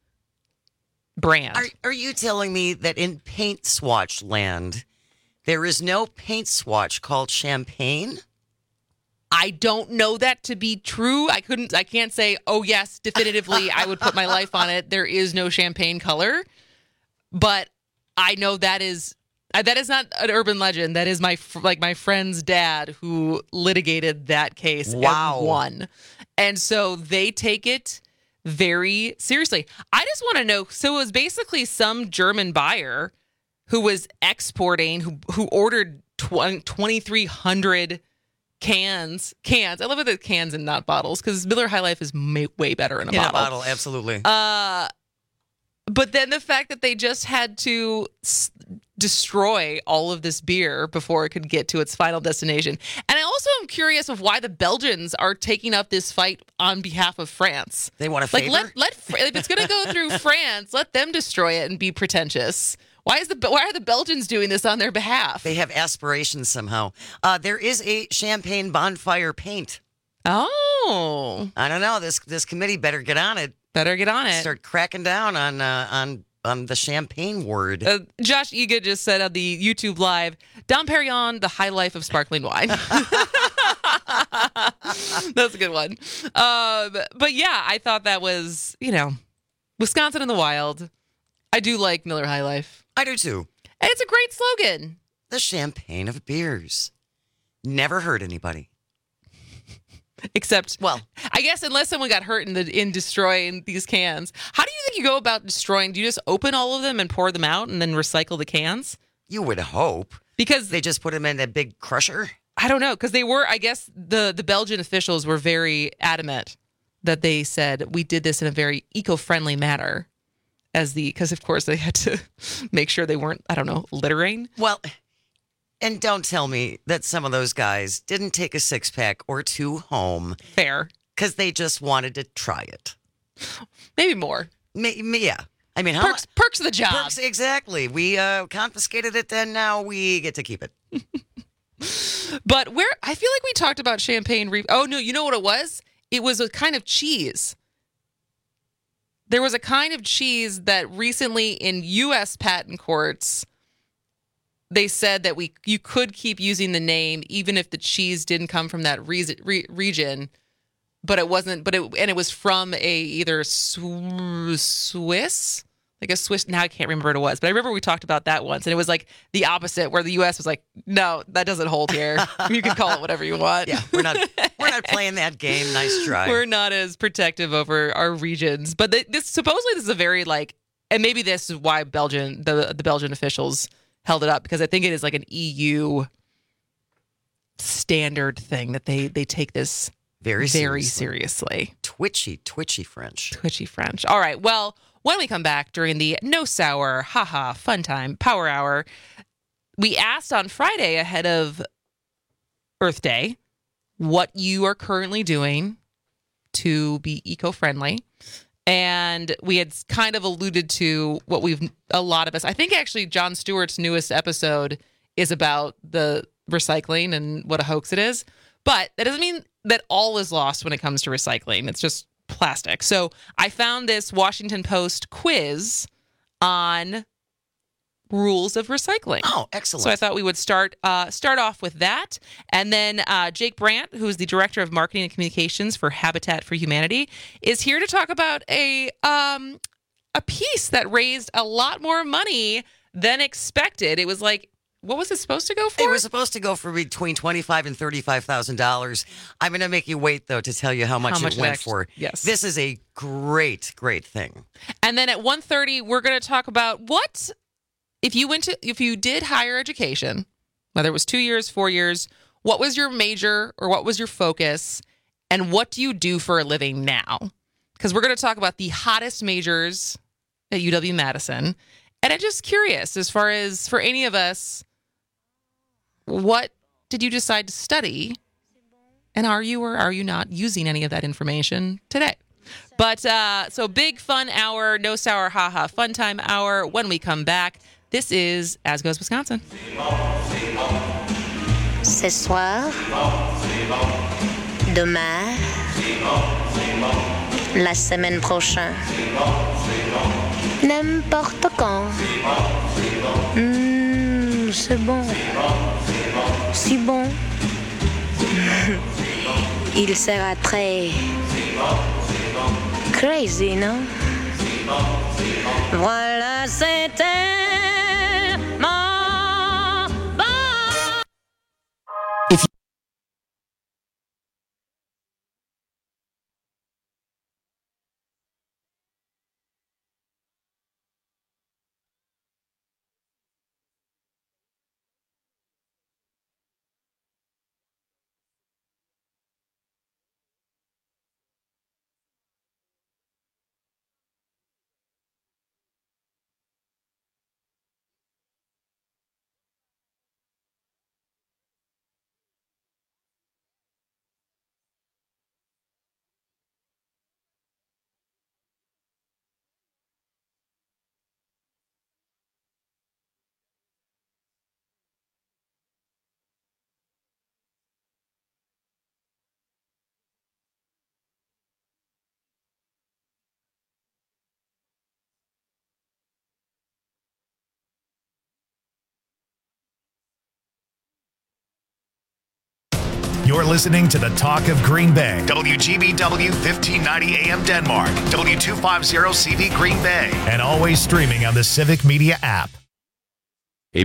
brand. Are, are you telling me that in paint swatch land, there is no paint swatch called champagne? I don't know that to be true. I couldn't, I can't say, oh, yes, definitively, I would put my life on it. There is no champagne color. But I know that is, that is not an urban legend. That is my, like my friend's dad who litigated that case wow. and won. And so they take it very seriously. I just want to know, so it was basically some German buyer who was exporting, who, who ordered twenty-three hundred Cans, cans. I love it that cans and not bottles because Miller High Life is may, way better in a in bottle. In a bottle, absolutely. Uh, but then the fact that they just had to s- destroy all of this beer before it could get to its final destination. And I also am curious of why the Belgians are taking up this fight on behalf of France. They want a favor? Like, let, let, if it's going to go through France, let them destroy it and be pretentious. Why is the why are the Belgians doing this on their behalf? They have aspirations somehow. Uh, there is a champagne bonfire paint. Oh, I don't know. This this committee better get on it. Better get on it. Start cracking down on uh, on on the champagne word. Uh, Josh Ega just said on the YouTube live, Dom Perignon, the high life of sparkling wine. That's a good one. Um, but yeah, I thought that was, you know, Wisconsin in the wild. I do like Miller High Life. I do too. And it's a great slogan. The champagne of beers. Never hurt anybody. Except, well, I guess unless someone got hurt in the in destroying these cans. How do you think you go about destroying? Do you just open all of them and pour them out and then recycle the cans? You would hope. Because they just put them in a big crusher? I don't know, because they were, I guess, the, the Belgian officials were very adamant that they said we did this in a very eco-friendly manner. As the, because of course they had to make sure they weren't, I don't know, littering. Well, and don't tell me that some of those guys didn't take a six pack or two home. Fair. Because they just wanted to try it. Maybe more. Maybe, yeah. I mean, how perks, perks of the job. Perks, exactly. We uh, confiscated it, and now we get to keep it. But where, I feel like we talked about champagne. Re- oh, no, you know what it was? It was a kind of cheese. There was a kind of cheese that recently in U S patent courts, they said that we you could keep using the name even if the cheese didn't come from that re- re- region, but it wasn't. But it and it was from a either Sw- Swiss, like a Swiss. Now I can't remember what it was, but I remember we talked about that once, and it was like the opposite, where the U S was like, "No, that doesn't hold here. You can call it whatever you want." Yeah, we're not we're not playing that game. Nice try. We're not as protective over our regions, but th- this supposedly this is a very like, and maybe this is why Belgian the the Belgian officials held it up, because I think it is like an E U standard thing that they they take this very very seriously. seriously. Twitchy, twitchy French. Twitchy French. All right. Well, when we come back during the No Sour, haha, fun time, power hour, we asked on Friday ahead of Earth Day what you are currently doing to be eco-friendly. And we had kind of alluded to what we've, a lot of us, I think actually Jon Stewart's newest episode is about the recycling and what a hoax it is. But that doesn't mean that all is lost when it comes to recycling. It's just plastic. So I found this Washington Post quiz on rules of recycling. Oh, excellent. So I thought we would start uh, start off with that. And then uh, Jake Brandt, who is the Director of Marketing and Communications for Habitat for Humanity, is here to talk about a um, a piece that raised a lot more money than expected. It was like, what was it supposed to go for? It was supposed to go for between twenty-five and thirty-five thousand dollars. I'm going to make you wait, though, to tell you how much, how much it went actually, for. Yes. This is a great, great thing. And then at one thirty, we're going to talk about what, if you went to, if you did higher education, whether it was two years, four years, what was your major or what was your focus, and what do you do for a living now? Because we're going to talk about the hottest majors at U W-Madison. And I'm just curious, as far as for any of us, what did you decide to study? And are you or are you not using any of that information today? But uh, so big fun hour, no sour, haha, fun time hour. When we come back, this is As Goes Wisconsin. Ce soir, demain, la semaine prochaine, n'importe quand. Mmh, c'est bon. Si bon. Il sera très crazy, non? Voilà, c'était mon bon. If You're listening to the Talk of Green Bay. W G B W fifteen ninety A M Denmark. W two fifty C V Green Bay. And always streaming on the Civic Media app.